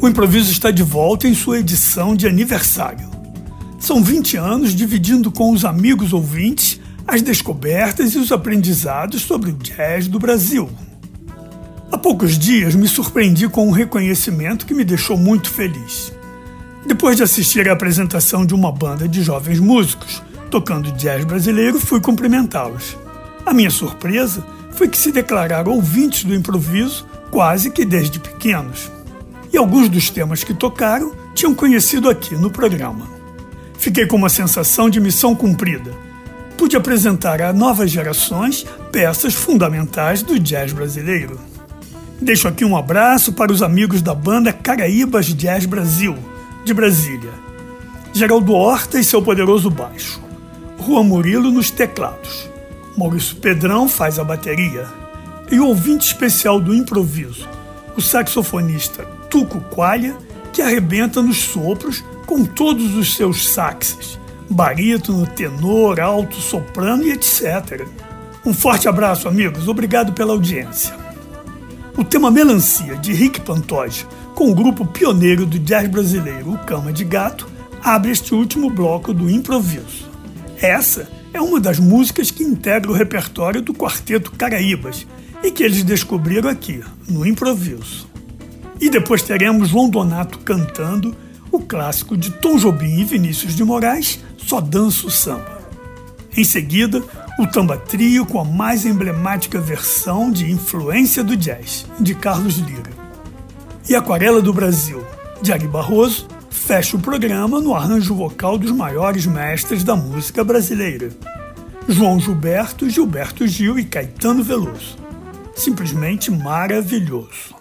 O improviso está de volta em sua edição de aniversário. São 20 anos dividindo com os amigos ouvintes as descobertas e os aprendizados sobre o jazz do Brasil. Há poucos dias me surpreendi com um reconhecimento que me deixou muito feliz. Depois de assistir à apresentação de uma banda de jovens músicos tocando jazz brasileiro, fui cumprimentá-los. A minha surpresa foi que se declararam ouvintes do improviso quase que desde pequenos. E alguns dos temas que tocaram tinham conhecido aqui no programa. Fiquei com uma sensação de missão cumprida. Pude apresentar a novas gerações peças fundamentais do jazz brasileiro. Deixo aqui um abraço para os amigos da banda Caraíbas Jazz Brasil, de Brasília. Geraldo Horta e seu poderoso baixo. Juan Murilo nos teclados. Maurício Pedrão faz a bateria. E o ouvinte especial do improviso, o saxofonista Tuco Qualha, que arrebenta nos sopros com todos os seus saxes, barítono, tenor, alto, soprano e etc. Um forte abraço, amigos. Obrigado pela audiência. O tema Melancia, de Rick Pantoja, com o grupo pioneiro do jazz brasileiro, o Cama de Gato, abre este último bloco do improviso. Essa é uma das músicas que integra o repertório do Quarteto Caraíbas e que eles descobriram aqui, no improviso. E depois teremos João Donato cantando o clássico de Tom Jobim e Vinícius de Moraes, Só Danço Samba. Em seguida, o Tamba Trio com a mais emblemática versão de Influência do Jazz, de Carlos Lira. E Aquarela do Brasil, de Ari Barroso, fecha o programa no arranjo vocal dos maiores mestres da música brasileira, João Gilberto, Gilberto Gil e Caetano Veloso. Simplesmente maravilhoso.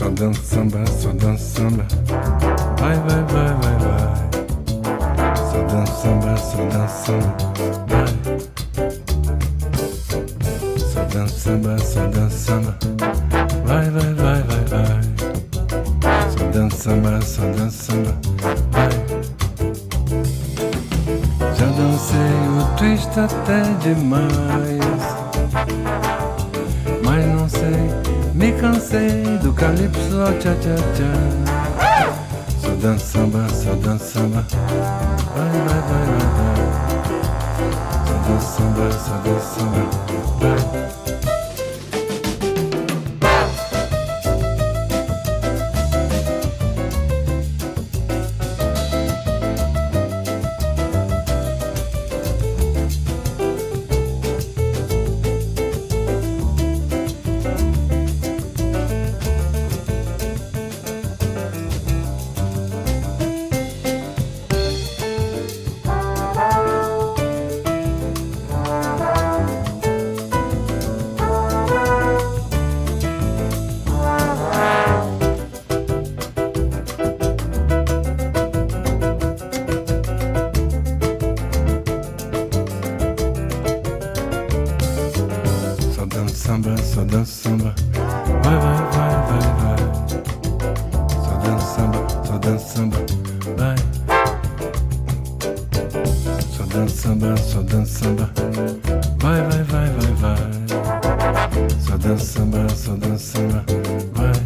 Só dança samba, só dança samba. Vai, vai, vai, vai, vai. Só dança samba, só dança samba. Vai. Só dança samba, só dança samba. Vai, vai, vai, vai, vai. Só dança samba, só dança samba. Vai. Já dancei o twist até demais, mas não sei, me cansei do calypso ao tcha-tcha-tcha. Só dança samba, só dança samba. Vai, vai, vai, vai, vai. Só dança samba, só dança samba. Vai. Samba, só dança samba. Vai, vai, vai, vai, vai. Só dança samba, só dança samba. Vai. Só dança samba, só dança samba. Vai, vai, vai, vai, vai. Só dança samba, só dança samba. Vai.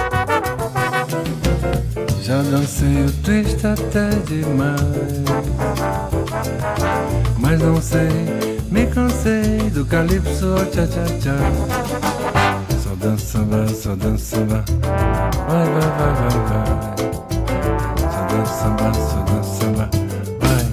Já dancei o twist até demais, mas não sei, me cansei do calypso ao tcha-tcha-tcha. Só dança samba, só dança samba. Vai, vai, vai, vai, vai. Só dança samba, só dança samba. Vai.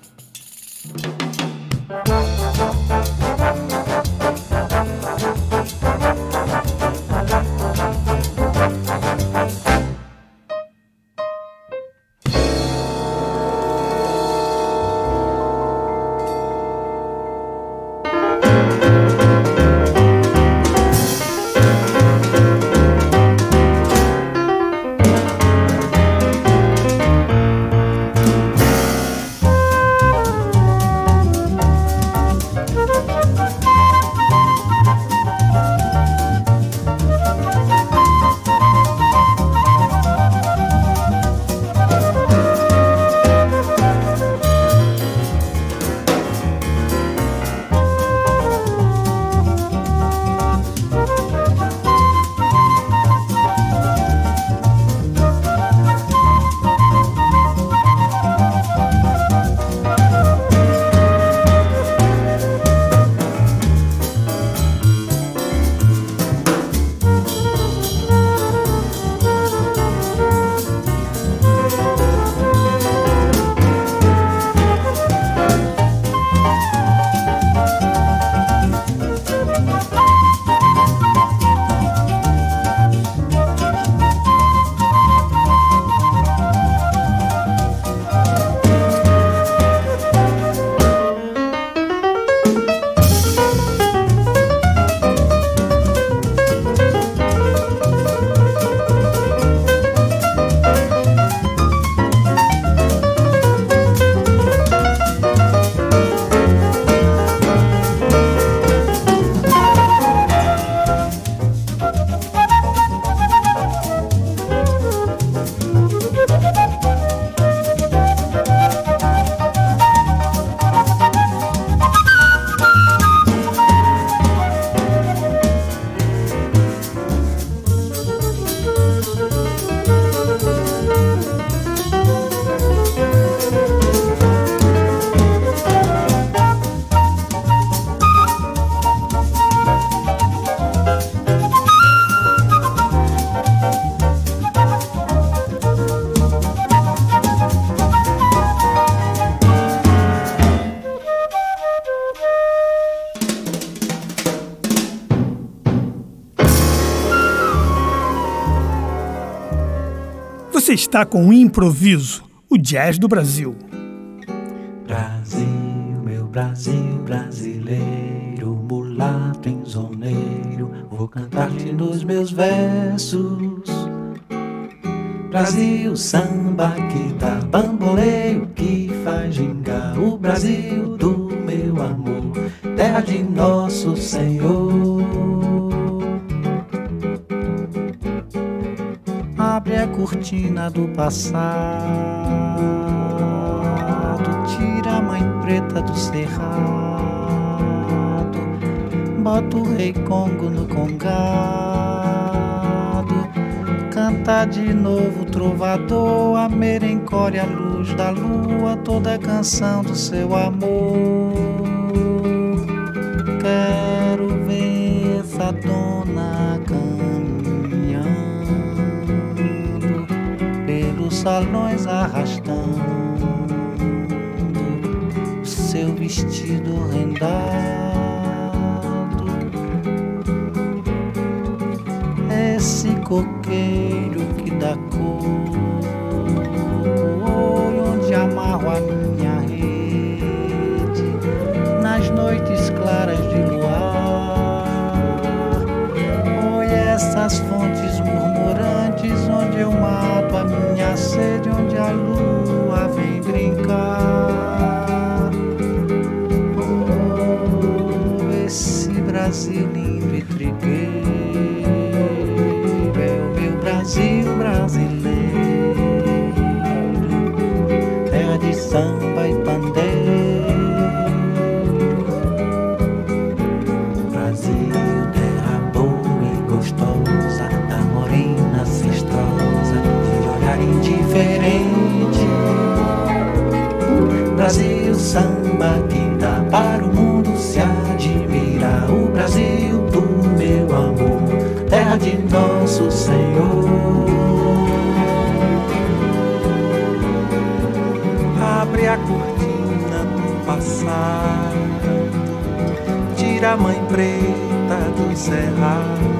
Você está com o Improviso, o jazz do Brasil. Brasil, meu Brasil brasileiro, mulato enzoneiro, vou cantar-te nos meus versos Brasil, samba que dá bamboleio, que faz gingar. O Brasil do meu amor, terra de nosso Senhor. Abre a cortina do passado, tira a mãe preta do cerrado, bota o rei Congo no congado, canta de novo o trovador, a merencore, a luz da lua, toda a canção do seu amor. Quero ver essa dona caminhando pelos salões, arrastando o seu vestido rendado. Esse coqueiro que dá cor, onde amarro a minha rede nas noites claras de luar. Oi, essas fontes murmurantes onde eu mato a minha sede, onde a lua vem brincar. Oh, esse Brasil lindo e trigueiro, Brasil brasileiro, terra de samba e pandeiro. Brasil, terra boa e gostosa, da morena cestrosa, de olhar indiferente. Brasil, samba que dá para o mundo se admirar. O Brasil do meu amor, terra de nosso Senhor. Abre a cortina do passado, tira a mãe preta do cerrado,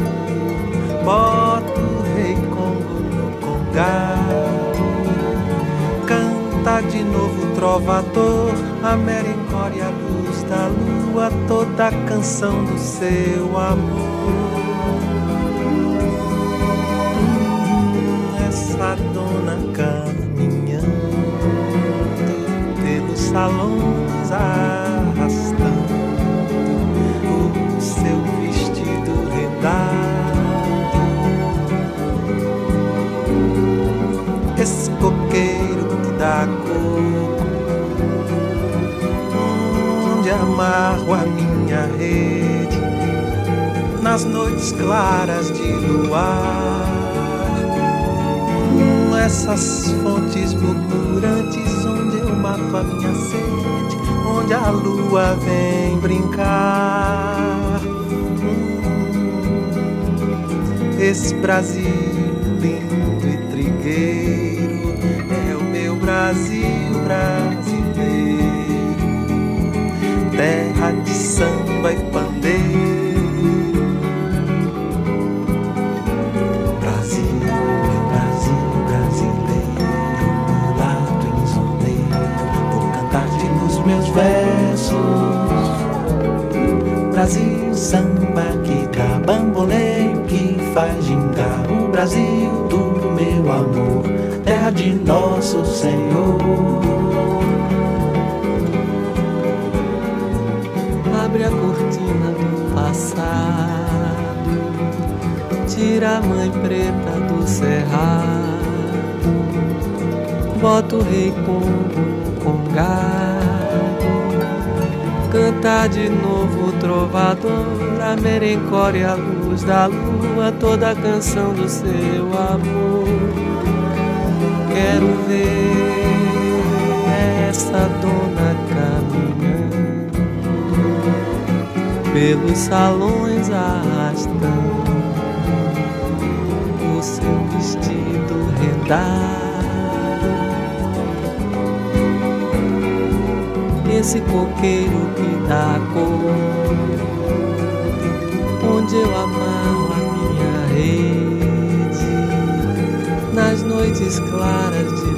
bota o rei Congo no congado, canta de novo o trovador, a merencore, a luz da lua, toda a canção do seu amor. Essa dona caminhando pelos salões, arrastando o seu vestido rendado. Esse coqueiro que dá coco, onde amarro a minha rede nas noites claras de luar. Essas fontes murmurantes onde eu mato a minha sede, onde a lua vem brincar. Esse Brasil lindo e trigueiro é o meu Brasil brasileiro, terra de samba e pandeiro. Meus versos, Brasil, samba que dá bamboleio, que faz gingar. O Brasil do meu amor, terra de nosso Senhor. Abre a cortina do passado, tira a mãe preta do cerrado, bota o rei Congo no congado, canta de novo o trovador, a merencore, a luz da lua, toda a canção do seu amor. Quero ver essa dona caminhando pelos salões, arrastando o seu vestido rendado. Esse coqueiro que dá cor, onde eu amarro a minha rede nas noites claras de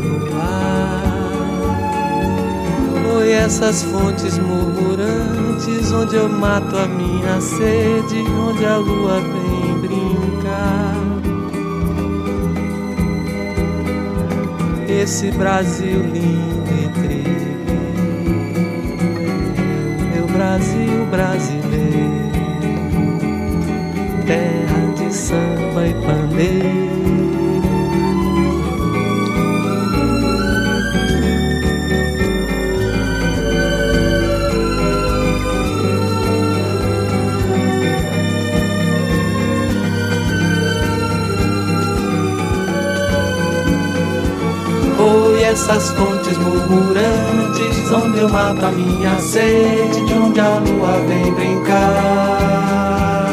luar. Oi, essas fontes murmurantes onde eu mato a minha sede, onde a lua vem brincar. esse Brasil lindo e trigueiro, meu Brasil brasileiro, terra de samba e pandeiro. Oi, essas fontes murmurantes, onde eu mato a minha sede, de onde a lua vem brincar.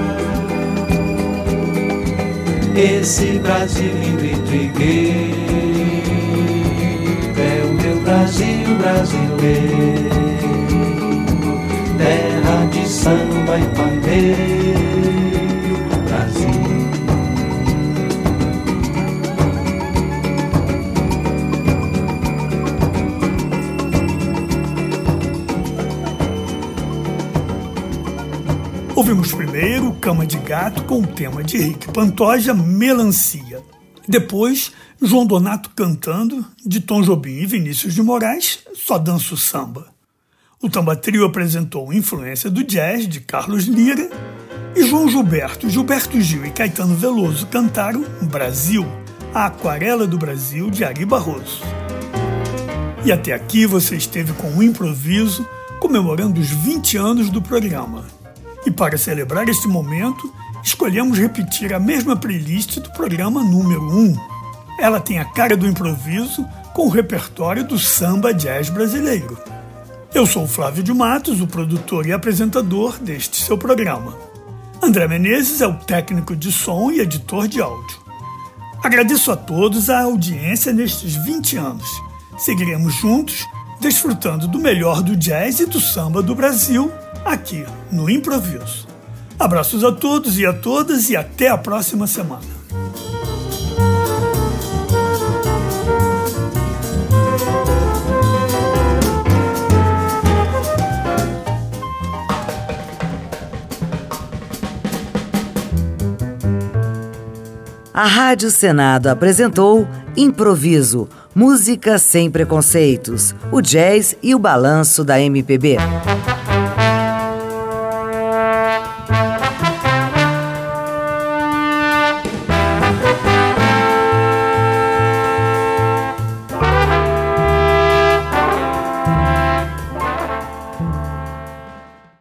Esse Brasil lindo e trigueiro é o meu Brasil brasileiro, terra de samba e pandeiro, Brasil. Ouvimos primeiro Cama de Gato com o tema de Henrique Pantoja, Melancia. Depois, João Donato cantando, de Tom Jobim e Vinícius de Moraes, Só Danço Samba. O Tamba Trio apresentou influência do jazz de Carlos Lira e João Gilberto, Gilberto Gil e Caetano Veloso cantaram Brasil, a Aquarela do Brasil de Ari Barroso. E até aqui você esteve com o Improviso, comemorando os 20 anos do programa. E para celebrar este momento, escolhemos repetir a mesma playlist do programa número 1. Ela tem a cara do improviso com o repertório do samba jazz brasileiro. Eu sou o Flávio de Matos, o produtor e apresentador deste seu programa. André Menezes é o técnico de som e editor de áudio. Agradeço a todos a audiência nestes 20 anos. Seguiremos juntos, desfrutando do melhor do jazz e do samba do Brasil, aqui no Improviso. Abraços a todos e a todas e até a próxima semana. A Rádio Senado apresentou Improviso, música sem preconceitos, o jazz e o balanço da MPB.